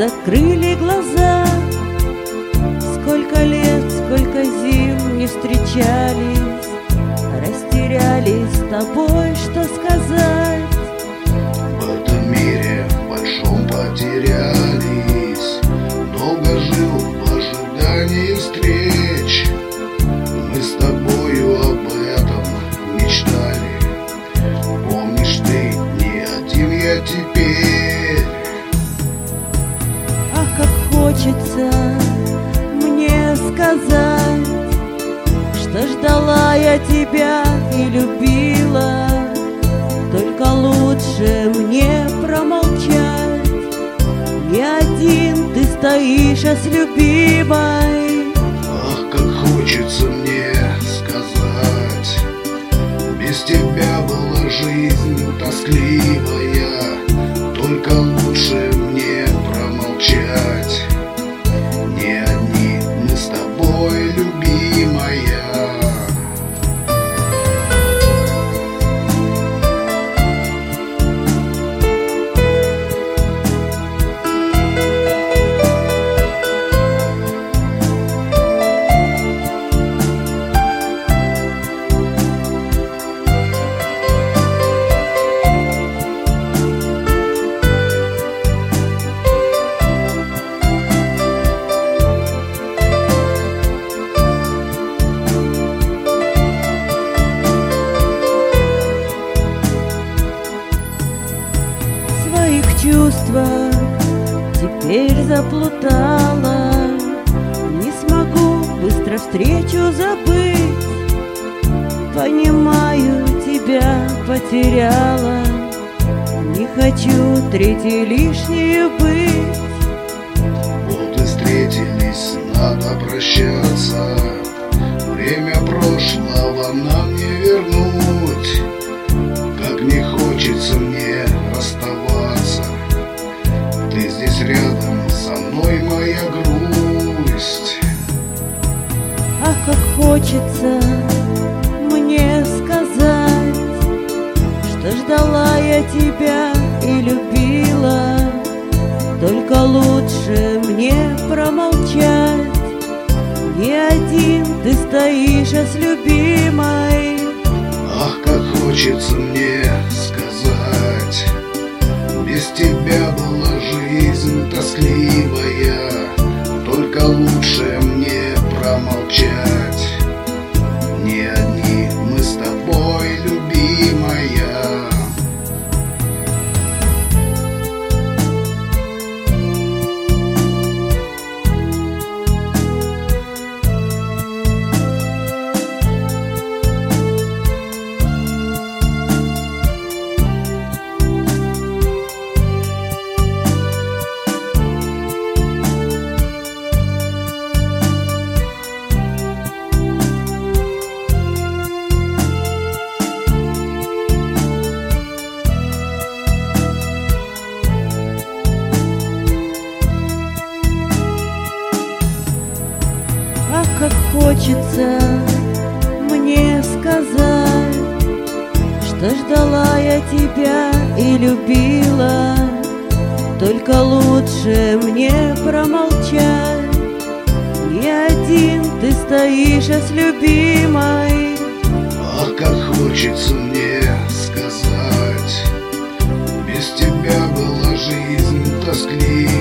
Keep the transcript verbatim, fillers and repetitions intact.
закрыли глаза. Сколько лет, сколько зим не встречались, растерялись с тобой, что сказать. В этом мире большом потерялись, долго жил в ожидании встреч. Мы с тобою об этом мечтали. Помнишь, ты не один, я теперь. Ах, как хочется мне сказать, что ждала я тебя и любила. Только лучше мне промолчать. Не один ты стоишь, а с любимой. Ах, как хочется мне сказать, без тебя была жизнь тоскливая. Только лучше мне промолчать. Не одни мы с тобой, любимая. Чувства теперь заплутала, не смогу быстро встречу забыть. Понимаю, тебя потеряла, не хочу третьей лишней быть. Вот и встретились, надо прощаться. Время прошлого нам не вернуть. Как не хочется мне расставаться, ты здесь рядом со мной, моя грусть. Ах, как хочется мне сказать, что ждала я тебя и любила. Только лучше мне промолчать. Не один ты стоишь, а с любимой. Ах, как хочется мне сказать, без тебя была жизнь тоскливая. Только лучше мне промолчать. Не одни мы с тобой, любимая. Ах, как хочется мне сказать, что ждала я тебя и любила. Только лучше мне промолчать. Не один ты стоишь, а с любимой. Ах, как хочется мне сказать, без тебя была жизнь тоскливая.